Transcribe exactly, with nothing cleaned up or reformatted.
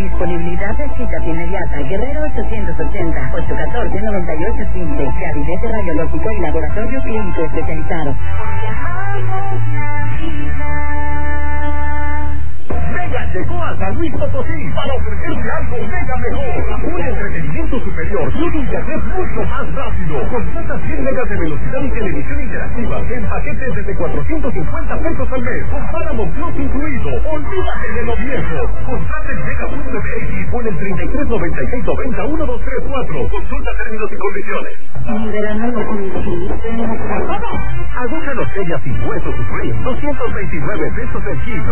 Disponibilidad de citas inmediata. Guerrero ochocientos ochenta, ochocientos catorce, noventa y ocho quince. Gabinete radiológico y laboratorio clínico especializado. Mega llegó a San Luis Potosí para ofrecerte algo mega mejor. Un entretenimiento superior y un internet mucho más rápido. Contrata cien megas de velocidad y televisión interactiva en paquetes desde cuatrocientos cincuenta pesos al mes. Con Paramount Plus incluido. Olvídate de lo viejo. Contrata en mega punto m x o en el treinta y tres noventa y seis noventa uno dos tres cuatro. Consulta términos y condiciones. Aguja los sellas sin hueso Supreme. doscientos veintinueve pesos el kilo.